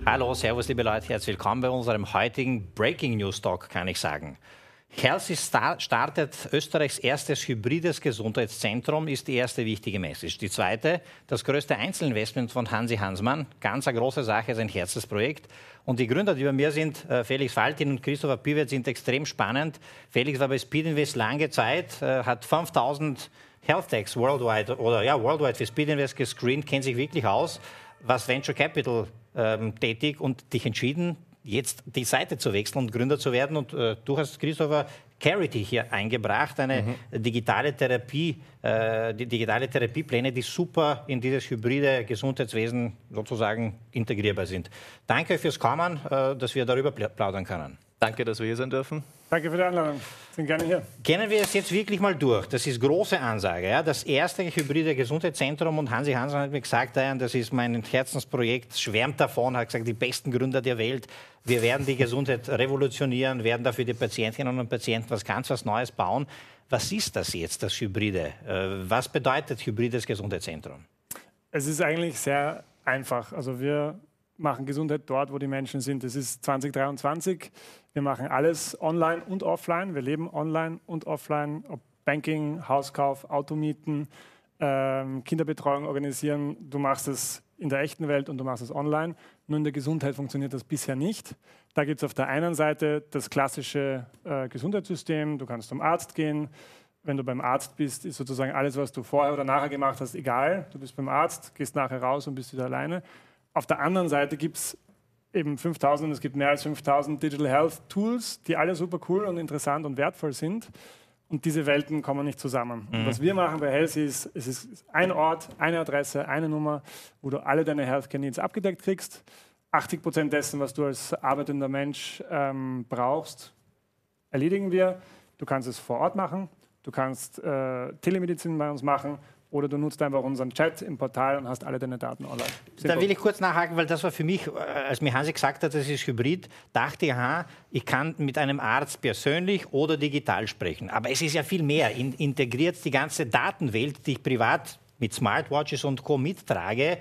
Hallo, servus liebe Leute, herzlich willkommen bei unserem heutigen Breaking News Talk, kann ich sagen. Healthy startet Österreichs erstes hybrides Gesundheitszentrum, ist die erste wichtige Message. Die zweite, das größte Einzelinvestment von Hansi Hansmann, ganz eine große Sache, sein Herzensprojekt. Und die Gründer, die bei mir sind, Felix Faltin und Christopher Pivet, sind extrem spannend. Felix war bei Speedinvest lange Zeit, hat 5000 Health Techs worldwide für Speedinvest gescreent, kennt sich wirklich aus, was Venture Capital tätig und dich entschieden, jetzt die Seite zu wechseln und Gründer zu werden. Und du hast, Christopher, Carity hier eingebracht, eine digitale Therapie, die digitale Therapiepläne, die super in dieses hybride Gesundheitswesen sozusagen integrierbar sind. Danke fürs Kommen, dass wir darüber plaudern können. Danke, dass wir hier sein dürfen. Danke für die Einladung. Sind gerne hier. Kennen wir es jetzt wirklich mal durch? Das ist große Ansage. Ja? Das erste hybride Gesundheitszentrum, und Hansi Hansmann hat mir gesagt, das ist mein Herzensprojekt, schwärmt davon, hat gesagt, die besten Gründer der Welt. Wir werden die Gesundheit revolutionieren, werden dafür die Patientinnen und Patienten was Neues bauen. Was ist das jetzt, das Hybride? Was bedeutet hybrides Gesundheitszentrum? Es ist eigentlich sehr einfach. Also wir machen Gesundheit dort, wo die Menschen sind. Es ist 2023. Wir machen alles online und offline. Wir leben online und offline. Ob Banking, Hauskauf, Automieten, Kinderbetreuung organisieren. Du machst es in der echten Welt und du machst es online. Nur in der Gesundheit funktioniert das bisher nicht. Da gibt es auf der einen Seite das klassische Gesundheitssystem. Du kannst zum Arzt gehen. Wenn du beim Arzt bist, ist sozusagen alles, was du vorher oder nachher gemacht hast, egal. Du bist beim Arzt, gehst nachher raus und bist wieder alleine. Auf der anderen Seite gibt es eben 5000, es gibt mehr als 5000 Digital Health Tools, die alle super cool und interessant und wertvoll sind. Und diese Welten kommen nicht zusammen. Und was wir machen bei Healthy ist, es ist ein Ort, eine Adresse, eine Nummer, wo du alle deine Healthcare Needs abgedeckt kriegst. 80% dessen, was du als arbeitender Mensch brauchst, erledigen wir. Du kannst es vor Ort machen, du kannst Telemedizin bei uns machen. Oder du nutzt einfach unseren Chat im Portal und hast alle deine Daten online. Da will ich kurz nachhaken, weil das war für mich, als mir Hansi gesagt hat, das ist Hybrid, dachte ich, ich kann mit einem Arzt persönlich oder digital sprechen. Aber es ist ja viel mehr. Integriert die ganze Datenwelt, die ich privat mit Smartwatches und Co. mittrage,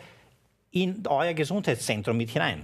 in euer Gesundheitszentrum mit hinein.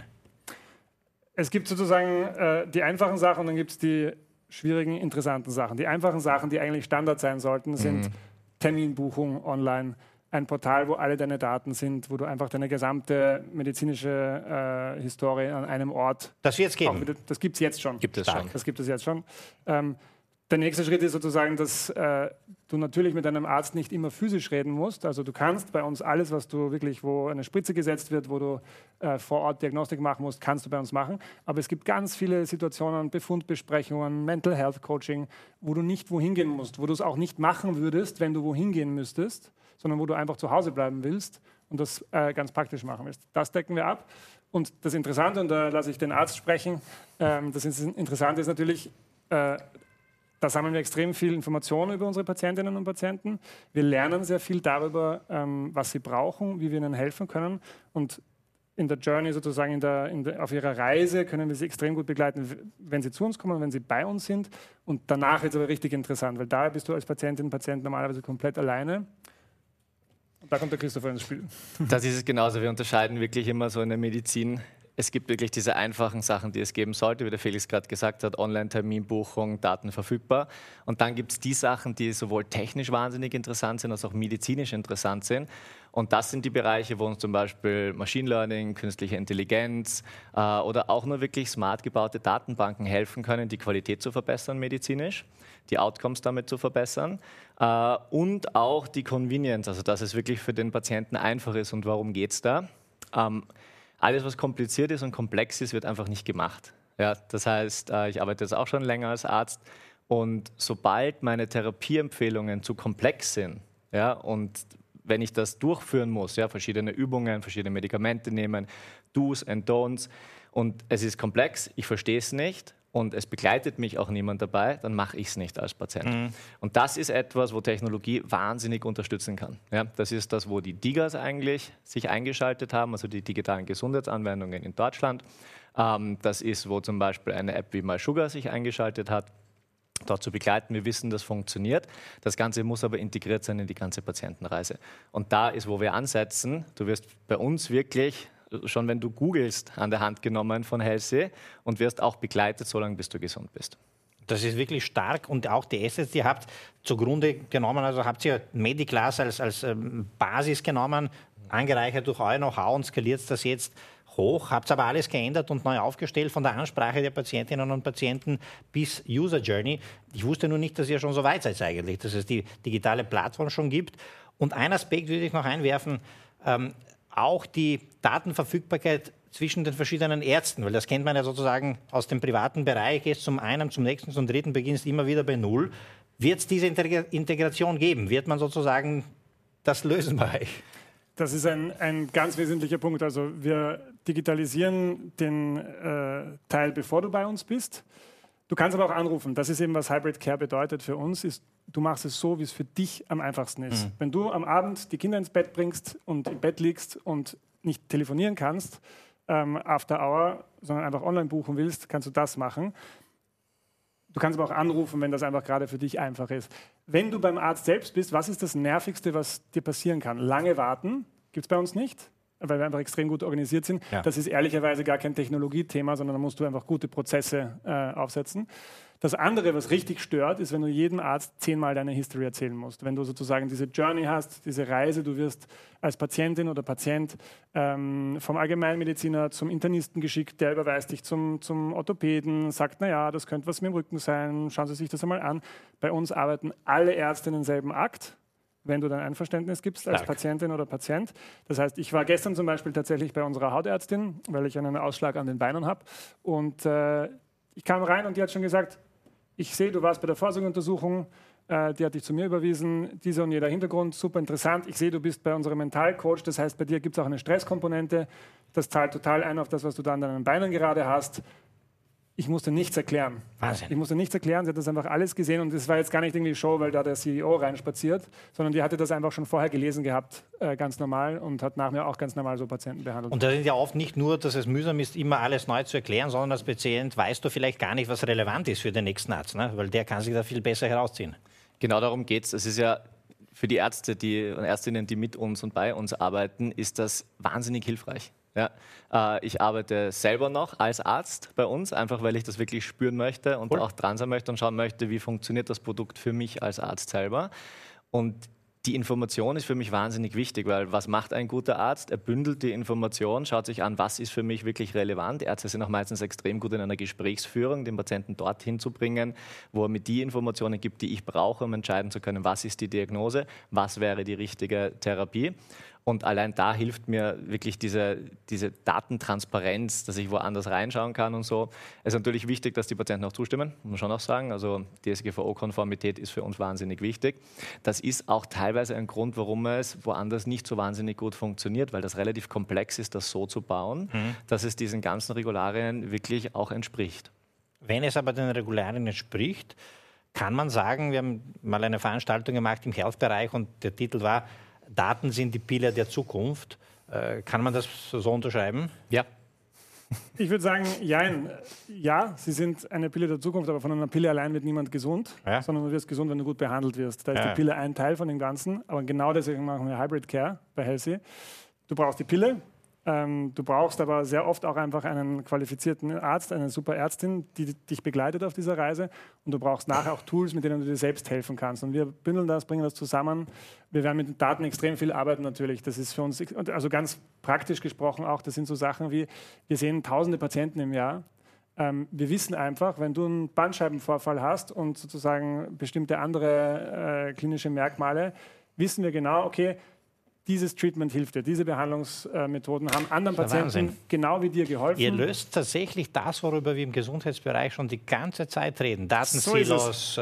Es gibt sozusagen die einfachen Sachen und dann gibt es die schwierigen, interessanten Sachen. Die einfachen Sachen, die eigentlich Standard sein sollten, sind Terminbuchung online, ein Portal, wo alle deine Daten sind, wo du einfach deine gesamte medizinische Historie an einem Ort... Das wird es geben? Das gibt es jetzt schon. Das gibt es jetzt schon. Der nächste Schritt ist sozusagen, dass du natürlich mit deinem Arzt nicht immer physisch reden musst. Also du kannst bei uns alles, was du wirklich, wo eine Spritze gesetzt wird, wo du vor Ort Diagnostik machen musst, kannst du bei uns machen. Aber es gibt ganz viele Situationen, Befundbesprechungen, Mental Health Coaching, wo du nicht wohin gehen musst, wo du es auch nicht machen würdest, wenn du wohin gehen müsstest, sondern wo du einfach zu Hause bleiben willst und das ganz praktisch machen willst. Das decken wir ab. Und das Interessante, und da lasse ich den Arzt sprechen, das Interessante ist natürlich, da sammeln wir extrem viel Informationen über unsere Patientinnen und Patienten. Wir lernen sehr viel darüber, was sie brauchen, wie wir ihnen helfen können. Und in der Journey sozusagen, auf ihrer Reise können wir sie extrem gut begleiten, wenn sie zu uns kommen, wenn sie bei uns sind. Und danach ist es aber richtig interessant, weil da bist du als Patientin, Patient normalerweise komplett alleine. Und da kommt der Christopher ins Spiel. Das ist es genauso. Wir unterscheiden wirklich immer so in der Medizin. Es gibt wirklich diese einfachen Sachen, die es geben sollte, wie der Felix gerade gesagt hat, Online-Terminbuchung, Daten verfügbar. Und dann gibt es die Sachen, die sowohl technisch wahnsinnig interessant sind, als auch medizinisch interessant sind. Und das sind die Bereiche, wo uns zum Beispiel Machine Learning, künstliche Intelligenz oder auch nur wirklich smart gebaute Datenbanken helfen können, die Qualität zu verbessern medizinisch, die Outcomes damit zu verbessern und auch die Convenience, also dass es wirklich für den Patienten einfach ist. Und warum geht es da? Alles, was kompliziert ist und komplex ist, wird einfach nicht gemacht. Ja, das heißt, ich arbeite jetzt auch schon länger als Arzt und sobald meine Therapieempfehlungen zu komplex sind, ja, und wenn ich das durchführen muss, ja, verschiedene Übungen, verschiedene Medikamente nehmen, Do's and Don'ts und es ist komplex, ich verstehe es nicht und es begleitet mich auch niemand dabei, dann mache ich es nicht als Patient. Und das ist etwas, wo Technologie wahnsinnig unterstützen kann. Ja, das ist das, wo die DiGAs eigentlich sich eingeschaltet haben, also die digitalen Gesundheitsanwendungen in Deutschland. Das ist, wo zum Beispiel eine App wie MySugar sich eingeschaltet hat, dort zu begleiten. Wir wissen, das funktioniert. Das Ganze muss aber integriert sein in die ganze Patientenreise. Und da ist, wo wir ansetzen. Du wirst bei uns wirklich schon wenn du googelst, an der Hand genommen von Healthy und wirst auch begleitet, solange bis du gesund bist. Das ist wirklich stark und auch die Assets, die ihr habt zugrunde genommen, also habt ihr Mediclass als Basis genommen, angereichert durch euer Know-how und skaliert das jetzt hoch, habt aber alles geändert und neu aufgestellt, von der Ansprache der Patientinnen und Patienten bis User Journey. Ich wusste nur nicht, dass ihr schon so weit seid eigentlich, dass es die digitale Plattform schon gibt. Und ein Aspekt würde ich noch einwerfen, auch die Datenverfügbarkeit zwischen den verschiedenen Ärzten, weil das kennt man ja sozusagen aus dem privaten Bereich, gehst zum einen, zum nächsten, zum dritten, beginnst immer wieder bei Null. Wird es diese Integration geben? Wird man sozusagen das lösen bei euch? Das ist ein ganz wesentlicher Punkt. Also wir digitalisieren den Teil, bevor du bei uns bist. Du kannst aber auch anrufen. Das ist eben, was Hybrid Care bedeutet für uns, ist, du machst es so, wie es für dich am einfachsten ist. Wenn du am Abend die Kinder ins Bett bringst und im Bett liegst und nicht telefonieren kannst, after hour, sondern einfach online buchen willst, kannst du das machen. Du kannst aber auch anrufen, wenn das einfach gerade für dich einfach ist. Wenn du beim Arzt selbst bist, was ist das Nervigste, was dir passieren kann? Lange warten, gibt es bei uns nicht, weil wir einfach extrem gut organisiert sind. Ja. Das ist ehrlicherweise gar kein Technologiethema, sondern da musst du einfach gute Prozesse aufsetzen. Das andere, was richtig stört, ist, wenn du jedem Arzt 10-mal deine History erzählen musst. Wenn du sozusagen diese Journey hast, diese Reise, du wirst als Patientin oder Patient vom Allgemeinmediziner zum Internisten geschickt, der überweist dich zum Orthopäden, sagt, naja, das könnte was mit dem Rücken sein, schauen Sie sich das einmal an. Bei uns arbeiten alle Ärzte in denselben Akt, wenn du dein Einverständnis gibst als Patientin oder Patient. Das heißt, ich war gestern zum Beispiel tatsächlich bei unserer Hautärztin, weil ich einen Ausschlag an den Beinen habe. Und ich kam rein und die hat schon gesagt, ich sehe, du warst bei der Vorsorgeuntersuchung, die hat dich zu mir überwiesen, dieser und jeder Hintergrund, super interessant. Ich sehe, du bist bei unserem Mentalcoach, das heißt, bei dir gibt es auch eine Stresskomponente. Das zahlt total ein auf das, was du da an deinen Beinen gerade hast. Ich musste nichts erklären. Wahnsinn. Ich musste nichts erklären, sie hat das einfach alles gesehen und das war jetzt gar nicht irgendwie Show, weil da der CEO reinspaziert, sondern die hatte das einfach schon vorher gelesen gehabt, ganz normal und hat nach mir auch ganz normal so Patienten behandelt. Und da sind ja oft nicht nur, dass es mühsam ist, immer alles neu zu erklären, sondern als Patient weißt du vielleicht gar nicht, was relevant ist für den nächsten Arzt, ne? Weil der kann sich da viel besser herausziehen. Genau darum geht es. Es ist ja für die Ärzte und Ärztinnen, die mit uns und bei uns arbeiten, ist das wahnsinnig hilfreich. Ja, ich arbeite selber noch als Arzt bei uns, einfach weil ich das wirklich spüren möchte und auch dran sein möchte und schauen möchte, wie funktioniert das Produkt für mich als Arzt selber. Und die Information ist für mich wahnsinnig wichtig, weil was macht ein guter Arzt? Er bündelt die Information, schaut sich an, was ist für mich wirklich relevant. Ärzte sind auch meistens extrem gut in einer Gesprächsführung, den Patienten dorthin zu bringen, wo er mir die Informationen gibt, die ich brauche, um entscheiden zu können, was ist die Diagnose, was wäre die richtige Therapie. Und allein da hilft mir wirklich diese Datentransparenz, dass ich woanders reinschauen kann und so. Es ist natürlich wichtig, dass die Patienten auch zustimmen, muss man schon auch sagen. Also DSGVO-Konformität ist für uns wahnsinnig wichtig. Das ist auch teilweise ein Grund, warum es woanders nicht so wahnsinnig gut funktioniert, weil das relativ komplex ist, das so zu bauen, dass es diesen ganzen Regularien wirklich auch entspricht. Wenn es aber den Regularien entspricht, kann man sagen, wir haben mal eine Veranstaltung gemacht im Health-Bereich und der Titel war Daten sind die Pille der Zukunft. Kann man das so unterschreiben? Ja. Ich würde sagen, ja, sie sind eine Pille der Zukunft, aber von einer Pille allein wird niemand gesund, sondern du wirst gesund, wenn du gut behandelt wirst. Da ist die Pille ein Teil von dem Ganzen, aber genau deswegen machen wir Hybrid Care bei Healthy. Du brauchst die Pille, du brauchst aber sehr oft auch einfach einen qualifizierten Arzt, eine super Ärztin, die dich begleitet auf dieser Reise und du brauchst nachher auch Tools, mit denen du dir selbst helfen kannst. Und wir bündeln das, bringen das zusammen. Wir werden mit den Daten extrem viel arbeiten natürlich. Das ist für uns, also ganz praktisch gesprochen auch, das sind so Sachen wie, wir sehen tausende Patienten im Jahr. Wir wissen einfach, wenn du einen Bandscheibenvorfall hast und sozusagen bestimmte andere klinische Merkmale, wissen wir genau, okay, dieses Treatment hilft dir, diese Behandlungsmethoden haben anderen Patienten genau wie dir geholfen. Ihr löst tatsächlich das, worüber wir im Gesundheitsbereich schon die ganze Zeit reden. Datensilos,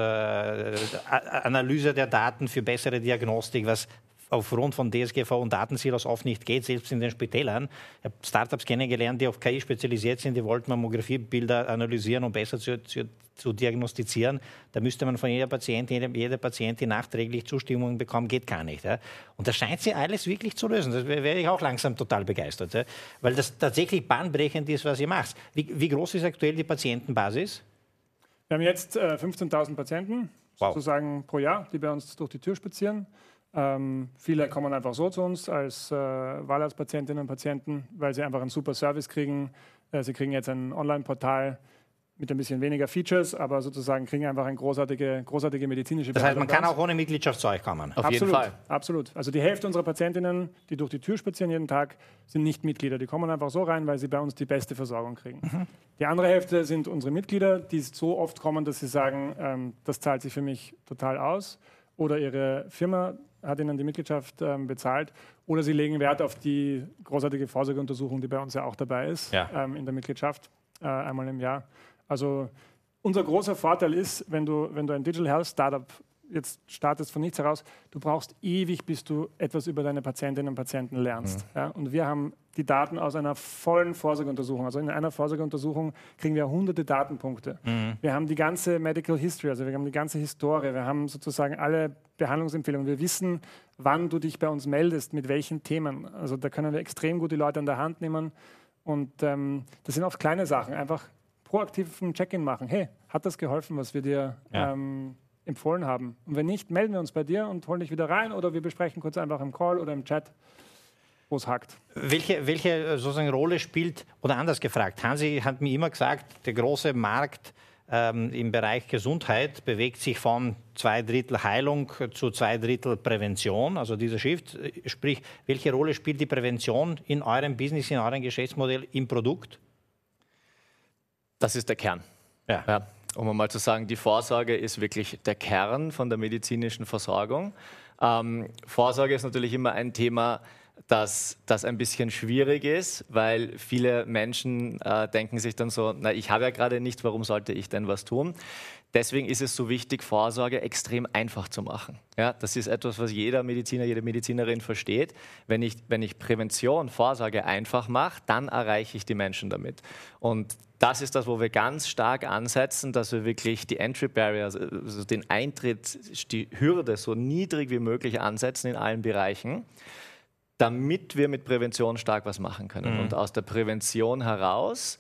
Analyse der Daten für bessere Diagnostik, was aufgrund von DSGV und Datensilos oft nicht geht, selbst in den Spitälern. Ich habe Startups kennengelernt, die auf KI spezialisiert sind, die wollten Mammografiebilder analysieren, um besser zu diagnostizieren. Da müsste man von jeder Patientin nachträglich Zustimmung bekommen, geht gar nicht. Ja. Und das scheint sie alles wirklich zu lösen. Das wäre ich auch langsam total begeistert, ja. Weil das tatsächlich bahnbrechend ist, was ihr macht. Wie groß ist aktuell die Patientenbasis? Wir haben jetzt 15.000 Patienten sozusagen pro Jahr, die bei uns durch die Tür spazieren. Viele kommen einfach so zu uns als Wahlarztpatientinnen und Patienten, weil sie einfach einen super Service kriegen. Sie kriegen jetzt ein Online-Portal mit ein bisschen weniger Features, aber sozusagen kriegen einfach eine großartige medizinische Das heißt, man kann Behandlung. auch ohne Mitgliedschaft zu euch kommen. Auf jeden Fall. Absolut. Also die Hälfte unserer Patientinnen, die durch die Tür spazieren jeden Tag, sind nicht Mitglieder. Die kommen einfach so rein, weil sie bei uns die beste Versorgung kriegen. Die andere Hälfte sind unsere Mitglieder, die so oft kommen, dass sie sagen, das zahlt sich für mich total aus. Oder ihre Firma hat ihnen die Mitgliedschaft bezahlt. Oder sie legen Wert auf die großartige Vorsorgeuntersuchung, die bei uns ja auch dabei ist, in der Mitgliedschaft, einmal im Jahr. Also unser großer Vorteil ist, wenn du ein Digital Health Startup jetzt startest von nichts heraus, du brauchst ewig, bis du etwas über deine Patientinnen und Patienten lernst. Ja? Und wir haben die Daten aus einer vollen Vorsorgeuntersuchung. Also in einer Vorsorgeuntersuchung kriegen wir hunderte Datenpunkte. Wir haben die ganze Medical History, also wir haben die ganze Historie, wir haben sozusagen alle Behandlungsempfehlungen. Wir wissen, wann du dich bei uns meldest, mit welchen Themen. Also da können wir extrem gut die Leute an der Hand nehmen. Und das sind oft kleine Sachen, einfach proaktiven Check-in machen. Hey, hat das geholfen, was wir dir empfohlen haben? Und wenn nicht, melden wir uns bei dir und holen dich wieder rein oder wir besprechen kurz einfach im Call oder im Chat, wo es hakt. Welche sozusagen Rolle spielt, oder anders gefragt, Hansi hat mir immer gesagt, der große Markt im Bereich Gesundheit bewegt sich von 2/3 Heilung zu 2/3 Prävention, also dieser Shift. Sprich, welche Rolle spielt die Prävention in eurem Business, in eurem Geschäftsmodell, im Produkt? Das ist der Kern. Ja. Um mal zu sagen, die Vorsorge ist wirklich der Kern von der medizinischen Versorgung. Vorsorge ist natürlich immer ein Thema, das ein bisschen schwierig ist, weil viele Menschen denken sich dann so, na, ich habe ja gerade nichts, warum sollte ich denn was tun? Deswegen ist es so wichtig, Vorsorge extrem einfach zu machen. Ja, das ist etwas, was jeder Mediziner, jede Medizinerin versteht. Wenn ich Prävention, Vorsorge einfach mache, dann erreiche ich die Menschen damit. Und das ist das, wo wir ganz stark ansetzen, dass wir wirklich die Entry Barrier, also den Eintritt, die Hürde so niedrig wie möglich ansetzen in allen Bereichen, damit wir mit Prävention stark was machen können. Und aus der Prävention heraus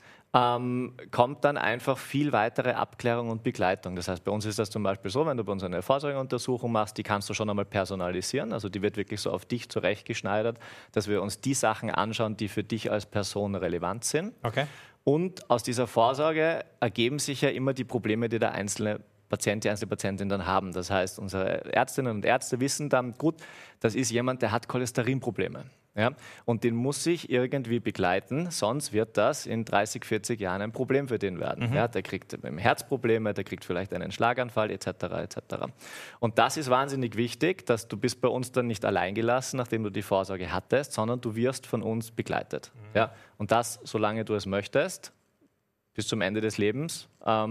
kommt dann einfach viel weitere Abklärung und Begleitung. Das heißt, bei uns ist das zum Beispiel so, wenn du bei uns eine Vorsorgeuntersuchung machst, die kannst du schon einmal personalisieren. Also die wird wirklich so auf dich zurechtgeschneidert, dass wir uns die Sachen anschauen, die für dich als Person relevant sind. Okay. Und aus dieser Vorsorge ergeben sich ja immer die Probleme, die der einzelne Patient, die einzelne Patientin dann haben. Das heißt, unsere Ärztinnen und Ärzte wissen dann, gut, das ist jemand, der hat Cholesterinprobleme. Ja? Und den muss ich irgendwie begleiten, sonst wird das in 30, 40 Jahren ein Problem für den werden. Ja? Der kriegt Herzprobleme, der kriegt vielleicht einen Schlaganfall etc. etc. Und das ist wahnsinnig wichtig, dass du bist bei uns dann nicht allein gelassen, nachdem du die Vorsorge hattest, sondern du wirst von uns begleitet. Ja? Und das, solange du es möchtest, bis zum Ende des Lebens,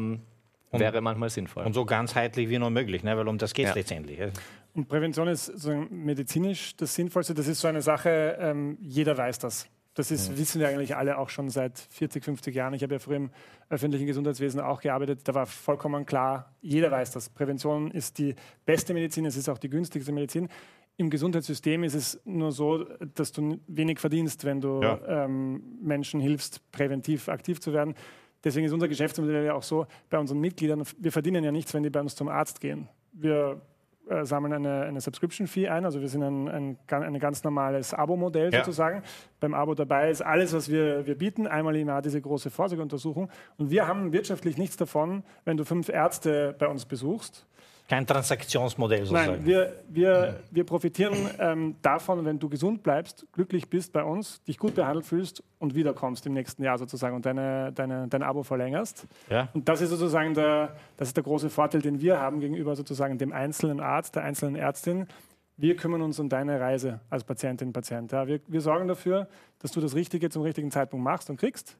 wäre manchmal sinnvoll. Und so ganzheitlich wie nur möglich, ne? Weil um das geht es letztendlich. Und Prävention ist so medizinisch das Sinnvollste. Das ist so eine Sache, jeder weiß das. Das ist, wissen wir eigentlich alle auch schon seit 40, 50 Jahren. Ich habe ja früher im öffentlichen Gesundheitswesen auch gearbeitet. Da war vollkommen klar, jeder weiß das. Prävention ist die beste Medizin, es ist auch die günstigste Medizin. Im Gesundheitssystem ist es nur so, dass du wenig verdienst, wenn du Menschen hilfst, präventiv aktiv zu werden. Deswegen ist unser Geschäftsmodell ja auch so, bei unseren Mitgliedern, wir verdienen ja nichts, wenn die bei uns zum Arzt gehen. Wir sammeln eine Subscription-Fee ein, also wir sind ein ganz normales Abo-Modell sozusagen. Beim Abo dabei ist alles, was wir bieten, einmal im Jahr diese große Vorsorgeuntersuchung. Und wir haben wirtschaftlich nichts davon, wenn du 5 Ärzte bei uns besuchst. Kein Transaktionsmodell sozusagen. Nein, wir profitieren davon, wenn du gesund bleibst, glücklich bist bei uns, dich gut behandelt fühlst und wiederkommst im nächsten Jahr sozusagen und dein Abo verlängerst. Ja. Und das ist sozusagen der große Vorteil, den wir haben gegenüber sozusagen dem einzelnen Arzt, der einzelnen Ärztin. Wir kümmern uns um deine Reise als Patientin, Patient. Ja, wir sorgen dafür, dass du das Richtige zum richtigen Zeitpunkt machst und kriegst.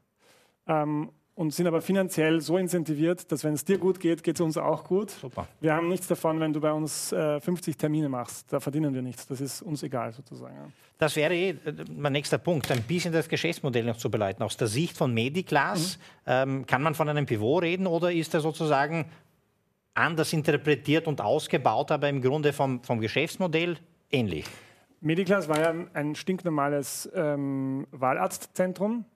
Und sind aber finanziell so incentiviert, dass wenn es dir gut geht, geht es uns auch gut. Super. Wir haben nichts davon, wenn du bei uns 50 Termine machst. Da verdienen wir nichts. Das ist uns egal sozusagen. Ja. Das wäre mein nächster Punkt, ein bisschen das Geschäftsmodell noch zu beleiten. Aus der Sicht von Mediclass, kann man von einem Pivot reden oder ist er sozusagen anders interpretiert und ausgebaut, aber im Grunde vom Geschäftsmodell ähnlich? Mediclass war ja ein stinknormales Wahlarztzentrum.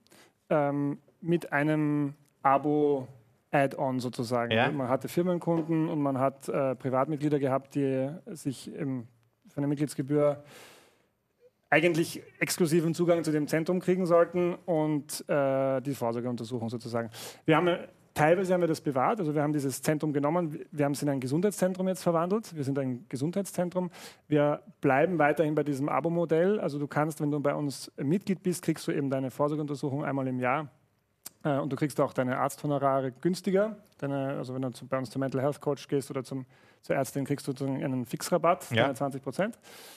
Mit einem Abo-Add-on sozusagen. Ja. Man hatte Firmenkunden und man hat Privatmitglieder gehabt, die sich für eine Mitgliedsgebühr eigentlich exklusiven Zugang zu dem Zentrum kriegen sollten und die Vorsorgeuntersuchung sozusagen. Teilweise haben wir das bewahrt, also wir haben dieses Zentrum genommen, wir haben es in ein Gesundheitszentrum jetzt verwandelt, wir sind ein Gesundheitszentrum, wir bleiben weiterhin bei diesem Abo-Modell, also du kannst, wenn du bei uns Mitglied bist, kriegst du eben deine Vorsorgeuntersuchung einmal im Jahr und du kriegst auch deine Arzthonorare günstiger, also wenn du bei uns zum Mental Health Coach gehst oder zur Ärztin, kriegst du einen Fixrabatt, 20%.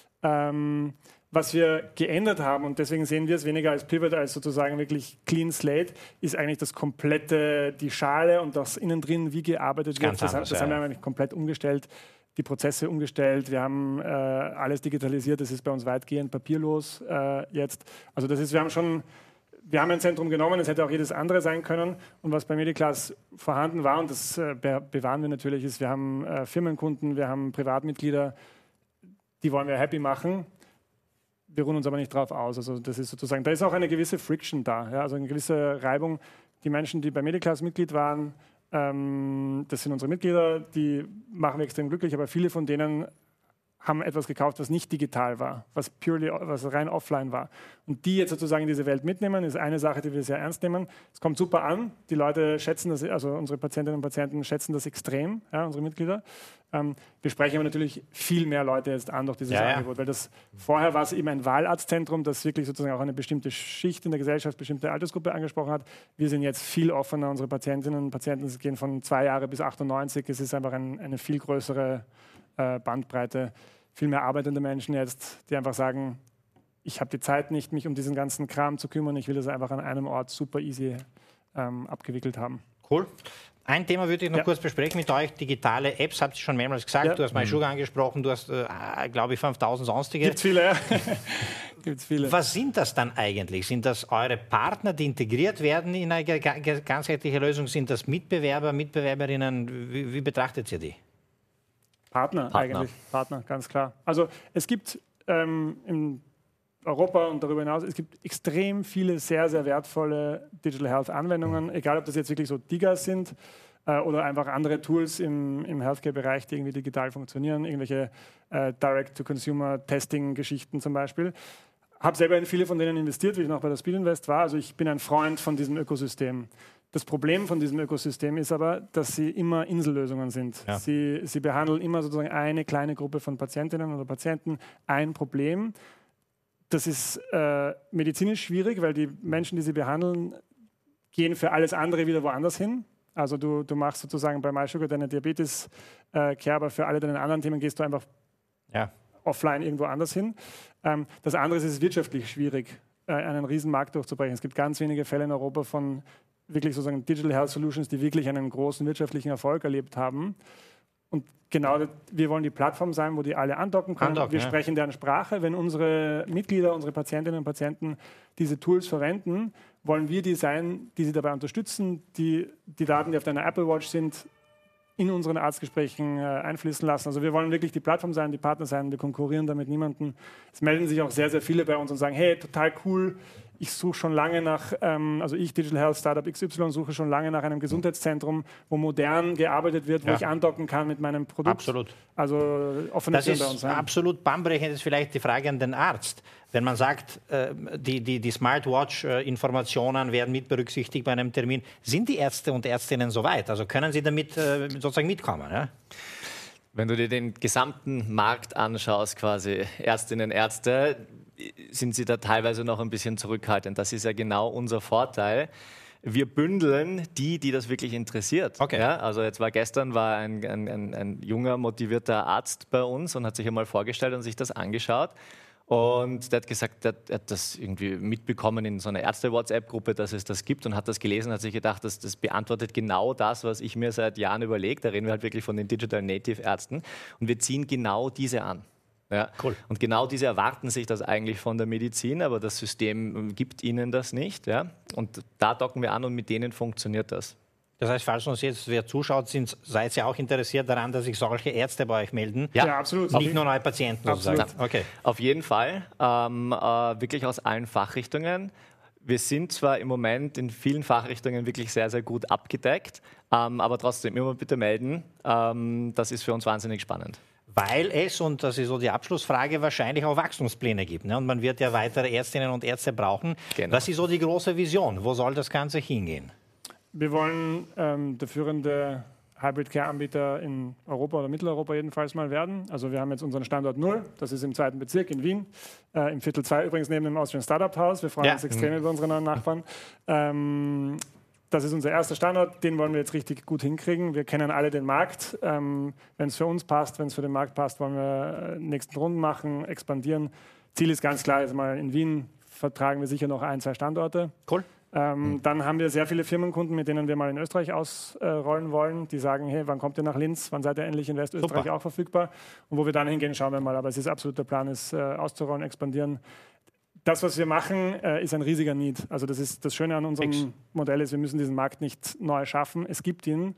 Was wir geändert haben, und deswegen sehen wir es weniger als Pivot, als sozusagen wirklich Clean Slate, ist eigentlich die Schale und das innen drin, wie gearbeitet wird. Das haben wir eigentlich komplett umgestellt, die Prozesse umgestellt. Wir haben alles digitalisiert, das ist bei uns weitgehend papierlos jetzt. Also wir haben ein Zentrum genommen, es hätte auch jedes andere sein können. Und was bei Mediclass vorhanden war, und das bewahren wir natürlich, ist, wir haben Firmenkunden, wir haben Privatmitglieder, die wollen wir happy machen. Wir ruhen uns aber nicht drauf aus. Also das ist sozusagen, da ist auch eine gewisse Friction da, ja? Also eine gewisse Reibung. Die Menschen, die bei Mediclass Mitglied waren, das sind unsere Mitglieder, die machen wir extrem glücklich, aber viele von denen haben etwas gekauft, was nicht digital war, was rein offline war. Und die jetzt sozusagen in diese Welt mitnehmen, ist eine Sache, die wir sehr ernst nehmen. Es kommt super an, die Leute schätzen das, also unsere Patientinnen und Patienten schätzen das extrem, ja, unsere Mitglieder. Wir sprechen aber natürlich viel mehr Leute jetzt an durch dieses Angebot, weil vorher war es eben ein Wahlarztzentrum, das wirklich sozusagen auch eine bestimmte Schicht in der Gesellschaft, bestimmte Altersgruppe angesprochen hat. Wir sind jetzt viel offener, unsere Patientinnen und Patienten gehen von 2 Jahre bis 98, es ist einfach eine viel größere Bandbreite, viel mehr arbeitende Menschen jetzt, die einfach sagen, ich habe die Zeit nicht, mich um diesen ganzen Kram zu kümmern, ich will das einfach an einem Ort super easy abgewickelt haben. Cool. Ein Thema würde ich noch kurz besprechen mit euch, digitale Apps, habt ihr schon mehrmals gesagt, du hast MySugar angesprochen, du hast, glaube ich, 5000 sonstige. Gibt's viele, ja. Gibt's viele. Was sind das dann eigentlich? Sind das eure Partner, die integriert werden in eine ganzheitliche Lösung? Sind das Mitbewerber, Mitbewerberinnen? Wie betrachtet ihr die? Partner eigentlich, Partner, ganz klar. Also es gibt in Europa und darüber hinaus, es gibt extrem viele sehr, sehr wertvolle Digital Health Anwendungen, egal ob das jetzt wirklich so DIGAs sind oder einfach andere Tools im Healthcare-Bereich, die irgendwie digital funktionieren, irgendwelche Direct-to-Consumer-Testing-Geschichten zum Beispiel. Habe selber in viele von denen investiert, wie ich noch bei der Speed Invest war. Also ich bin ein Freund von diesem Ökosystem. Das Problem von diesem Ökosystem ist aber, dass sie immer Insellösungen sind. Ja. Sie behandeln immer sozusagen eine kleine Gruppe von Patientinnen oder Patienten ein Problem. Das ist medizinisch schwierig, weil die Menschen, die sie behandeln, gehen für alles andere wieder woanders hin. Also du machst sozusagen bei MySugar deine Diabetes-Care, aber für alle deine anderen Themen gehst du einfach offline irgendwo anders hin. Das andere ist, es ist wirtschaftlich schwierig, einen riesen Markt durchzubrechen. Es gibt ganz wenige Fälle in Europa von wirklich sozusagen Digital Health Solutions, die wirklich einen großen wirtschaftlichen Erfolg erlebt haben. Und genau, wir wollen die Plattform sein, wo die alle andocken können. Wir sprechen deren Sprache. Wenn unsere Mitglieder, unsere Patientinnen und Patienten diese Tools verwenden, wollen wir die sein, die sie dabei unterstützen, die Daten, die auf deiner Apple Watch sind, in unseren Arztgesprächen einfließen lassen. Also wir wollen wirklich die Plattform sein, die Partner sein, wir konkurrieren damit niemanden. Es melden sich auch sehr, sehr viele bei uns und sagen, hey, total cool, ich suche schon lange nach, Digital Health Startup XY, suche schon lange nach einem Gesundheitszentrum, wo modern gearbeitet wird, wo ich andocken kann mit meinem Produkt. Absolut. Also offene Türen bei uns. Das ist absolut bahnbrechend, das ist vielleicht die Frage an den Arzt. Wenn man sagt, die Smartwatch-Informationen werden mit berücksichtigt bei einem Termin, sind die Ärzte und Ärztinnen soweit? Also können sie damit sozusagen mitkommen? Ja? Wenn du dir den gesamten Markt anschaust, quasi Ärztinnen, Ärzte, sind sie da teilweise noch ein bisschen zurückhaltend. Das ist ja genau unser Vorteil. Wir bündeln die das wirklich interessiert. Okay. Ja, also gestern war ein junger, motivierter Arzt bei uns und hat sich einmal vorgestellt und sich das angeschaut. Und der hat gesagt, er hat das irgendwie mitbekommen in so einer Ärzte-WhatsApp-Gruppe, dass es das gibt und hat das gelesen, hat sich gedacht, das beantwortet genau das, was ich mir seit Jahren überlege. Da reden wir halt wirklich von den Digital Native Ärzten und wir ziehen genau diese an. Ja. Cool. Und genau diese erwarten sich das eigentlich von der Medizin, aber das System gibt ihnen das nicht. Ja. Und da docken wir an und mit denen funktioniert das. Das heißt, falls uns jetzt wer zuschaut, seid ihr auch interessiert daran, dass sich solche Ärzte bei euch melden? Ja, absolut. Nicht nur neue Patienten sozusagen. Okay. Auf jeden Fall, wirklich aus allen Fachrichtungen. Wir sind zwar im Moment in vielen Fachrichtungen wirklich sehr, sehr gut abgedeckt, aber trotzdem immer bitte melden. Das ist für uns wahnsinnig spannend. Weil es, und das ist so die Abschlussfrage, wahrscheinlich auch Wachstumspläne gibt. Ne? Und man wird ja weitere Ärztinnen und Ärzte brauchen. Genau. Was ist so die große Vision? Wo soll das Ganze hingehen? Wir wollen der führende Hybrid-Care-Anbieter in Europa oder Mitteleuropa jedenfalls mal werden. Also wir haben jetzt unseren Standort 0, das ist im 2. Bezirk in Wien, im Viertel 2 übrigens neben dem Austrian Startup House. Wir freuen uns extrem über unsere neuen Nachbarn. Das ist unser erster Standort, den wollen wir jetzt richtig gut hinkriegen. Wir kennen alle den Markt. Wenn es für uns passt, wenn es für den Markt passt, wollen wir nächsten Runden machen, expandieren. Ziel ist ganz klar, jetzt mal in Wien vertragen wir sicher noch 1, 2 Standorte. Cool. Dann haben wir sehr viele Firmenkunden, mit denen wir mal in Österreich ausrollen wollen. Die sagen, hey, wann kommt ihr nach Linz? Wann seid ihr endlich in Westösterreich auch verfügbar? Und wo wir dann hingehen, schauen wir mal. Aber es ist absolut der Plan, ist auszurollen, expandieren. Das, was wir machen, ist ein riesiger Need. Also das ist das Schöne an unserem Modell ist, wir müssen diesen Markt nicht neu schaffen. Es gibt ihn.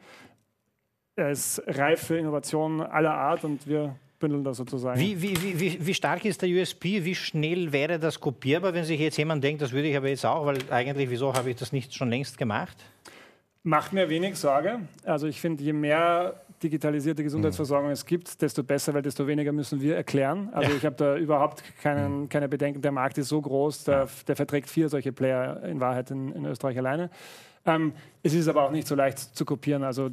Er ist reif für Innovation aller Art und wir bündeln das sozusagen. Wie stark ist der USP? Wie schnell wäre das kopierbar, wenn sich jetzt jemand denkt, das würde ich aber jetzt auch, weil eigentlich, wieso habe ich das nicht schon längst gemacht? Macht mir wenig Sorge. Also ich finde, je mehr digitalisierte Gesundheitsversorgung es gibt, desto besser, weil desto weniger müssen wir erklären. Also ich habe da überhaupt keine Bedenken. Der Markt ist so groß, der verträgt 4 solche Player in Wahrheit in Österreich alleine. Es ist aber auch nicht so leicht zu kopieren. Also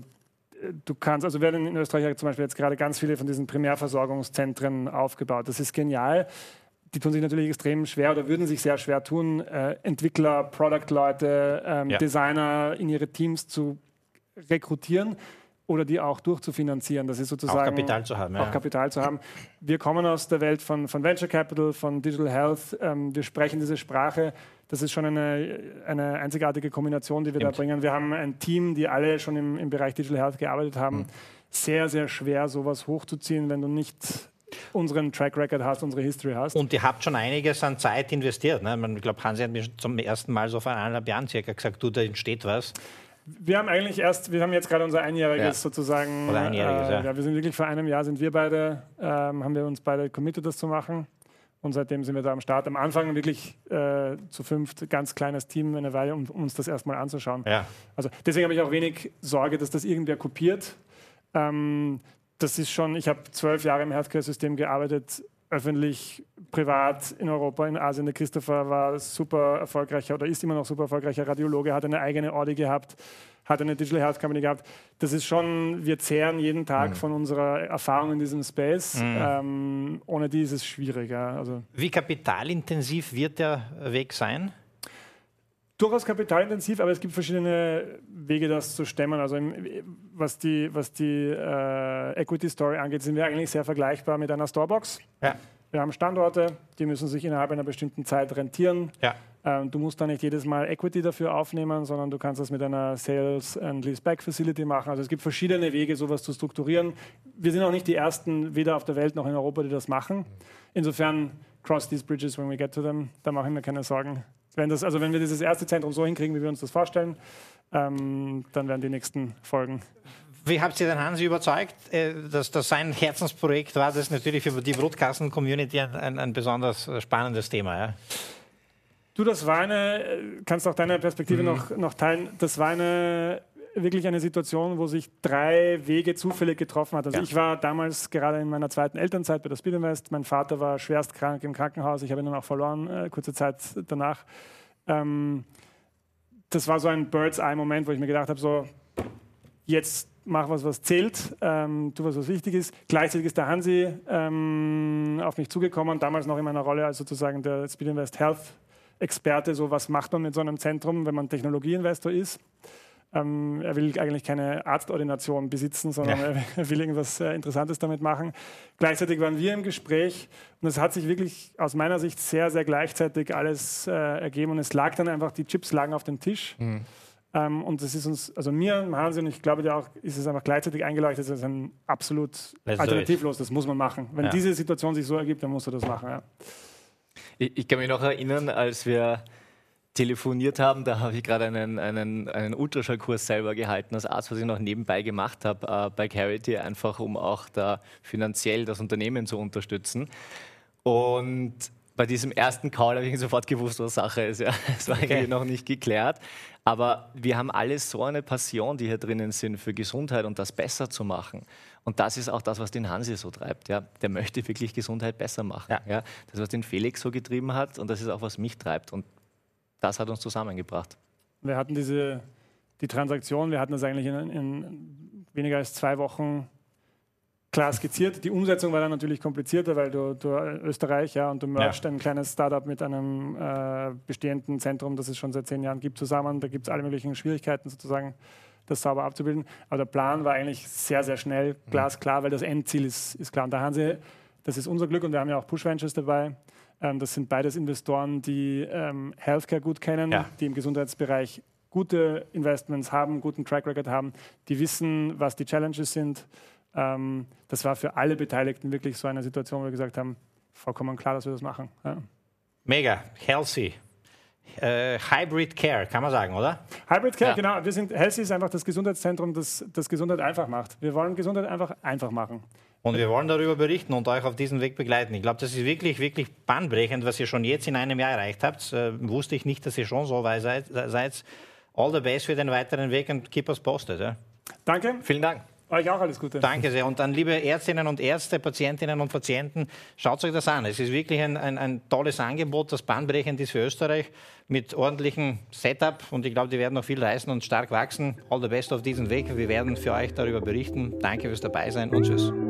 wir werden in Österreich zum Beispiel jetzt gerade ganz viele von diesen Primärversorgungszentren aufgebaut. Das ist genial. Die tun sich natürlich extrem schwer oder würden sich sehr schwer tun, Entwickler, Product-Leute, Designer in ihre Teams zu rekrutieren oder die auch durchzufinanzieren. Das ist sozusagen auch Kapital zu haben. Auch Kapital zu haben. Wir kommen aus der Welt von Venture Capital, von Digital Health. Wir sprechen diese Sprache. Das ist schon eine einzigartige Kombination, die wir da bringen. Wir haben ein Team, die alle schon im Bereich Digital Health gearbeitet haben. Sehr, sehr schwer, sowas hochzuziehen, wenn du nicht unseren Track Record hast, unsere History hast. Und ihr habt schon einiges an Zeit investiert. Ne? Ich glaube, Hansi hat mir zum ersten Mal so vor 1,5 Jahren circa gesagt, da entsteht was. Wir haben jetzt gerade unser einjähriges sozusagen. Oder einjähriges, wir sind wirklich vor einem Jahr haben wir uns beide committed, das zu machen. Und seitdem sind wir da am Start. Am Anfang wirklich zu 5, ganz kleines Team, eine Weile, um uns das erstmal anzuschauen. Ja. Also deswegen habe ich auch wenig Sorge, dass das irgendwer kopiert. Das ist schon, ich habe 12 Jahre im Healthcare-System gearbeitet, öffentlich, privat, in Europa, in Asien. Der Christopher war super erfolgreicher oder ist immer noch super erfolgreicher Radiologe, hat eine eigene Audi gehabt, hat eine Digital Health Company gehabt. Das ist schon, wir zehren jeden Tag von unserer Erfahrung in diesem Space. Ohne die ist es schwierig. Ja. Also wie kapitalintensiv wird der Weg sein? Durchaus kapitalintensiv, aber es gibt verschiedene Wege, das zu stemmen. Also was die Equity Story angeht, sind wir eigentlich sehr vergleichbar mit einer Storebox. Ja. Wir haben Standorte, die müssen sich innerhalb einer bestimmten Zeit rentieren. Ja. Du musst da nicht jedes Mal Equity dafür aufnehmen, sondern du kannst das mit einer Sales- and Leaseback Facility machen. Also es gibt verschiedene Wege, sowas zu strukturieren. Wir sind auch nicht die Ersten, weder auf der Welt noch in Europa, die das machen. Insofern, cross these bridges when we get to them, da mache ich mir keine Sorgen. Wenn wir dieses erste Zentrum so hinkriegen, wie wir uns das vorstellen, dann werden die nächsten folgen. Wie habt ihr den Hansi überzeugt, dass das sein Herzensprojekt war? Das ist natürlich für die Broadcasten-Community ein besonders spannendes Thema. Ja? Du, kannst auch deine Perspektive noch teilen, das war wirklich eine Situation, wo sich 3 Wege zufällig getroffen hat. Also ich war damals gerade in meiner 2. Elternzeit bei der Speedinvest. Mein Vater war schwerst krank im Krankenhaus. Ich habe ihn dann auch verloren, kurze Zeit danach. Das war so ein Bird's-Eye-Moment, wo ich mir gedacht habe, so, jetzt mach was zählt, tu was wichtig ist. Gleichzeitig ist der Hansi auf mich zugekommen, damals noch in meiner Rolle als sozusagen der Speedinvest Health-Experte. So, was macht man mit so einem Zentrum, wenn man Technologieinvestor ist? Er will eigentlich keine Arztordination besitzen, sondern er will irgendwas Interessantes damit machen. Gleichzeitig waren wir im Gespräch und es hat sich wirklich aus meiner Sicht sehr, sehr gleichzeitig alles ergeben und es lag dann einfach, die Chips lagen auf dem Tisch. Und das ist uns, also mir, Hansi und ich glaube dir auch, ist es einfach gleichzeitig eingeleuchtet, das ist ein absolut alternativlos, das muss man machen. Wenn diese Situation sich so ergibt, dann musst du das machen. Ja. Ich kann mich noch erinnern, als wir telefoniert haben, da habe ich gerade einen Ultraschallkurs selber gehalten als Arzt, was ich noch nebenbei gemacht habe bei Carity, einfach um auch da finanziell das Unternehmen zu unterstützen. Und Bei diesem ersten Call habe ich sofort gewusst, was Sache ist. Ja. Das war eigentlich noch nicht geklärt. Aber wir haben alle so eine Passion, die hier drinnen sind, für Gesundheit und das besser zu machen. Und das ist auch das, was den Hansi so treibt. Ja. Der möchte wirklich Gesundheit besser machen. Ja. Ja. Das, was den Felix so getrieben hat, und das ist auch, was mich treibt. Und das hat uns zusammengebracht. Wir hatten die Transaktion, wir hatten das eigentlich in weniger als 2 Wochen klar skizziert. Die Umsetzung war dann natürlich komplizierter, weil du Österreich, ja, und du mergst ein kleines Startup mit einem bestehenden Zentrum, das es schon seit 10 Jahren gibt, zusammen. Da gibt es alle möglichen Schwierigkeiten, sozusagen das sauber abzubilden. Aber der Plan war eigentlich sehr, sehr schnell, glasklar, weil das Endziel ist klar. Und da haben sie, das ist unser Glück, und wir haben ja auch Push Ventures dabei. Das sind beides Investoren, die Healthcare gut kennen, die im Gesundheitsbereich gute Investments haben, guten Track Record haben, die wissen, was die Challenges sind. Das war für alle Beteiligten wirklich so eine Situation, wo wir gesagt haben, vollkommen klar, dass wir das machen. Ja. Mega, Healthy. Hybrid Care, kann man sagen, oder? Hybrid Care, genau. Healthy ist einfach das Gesundheitszentrum, das Gesundheit einfach macht. Wir wollen Gesundheit einfach machen. Und wir wollen darüber berichten und euch auf diesem Weg begleiten. Ich glaube, das ist wirklich, wirklich bahnbrechend, was ihr schon jetzt in einem Jahr erreicht habt. Wusste ich nicht, dass ihr schon so weit seid. All the best für den weiteren Weg und keep us posted. Ja? Danke. Vielen Dank. Euch auch alles Gute. Danke sehr. Und dann, liebe Ärztinnen und Ärzte, Patientinnen und Patienten, schaut euch das an. Es ist wirklich ein tolles Angebot, das bahnbrechend ist für Österreich, mit ordentlichem Setup. Und ich glaube, die werden noch viel reißen und stark wachsen. All the best auf diesem Weg. Wir werden für euch darüber berichten. Danke fürs Dabeisein und tschüss.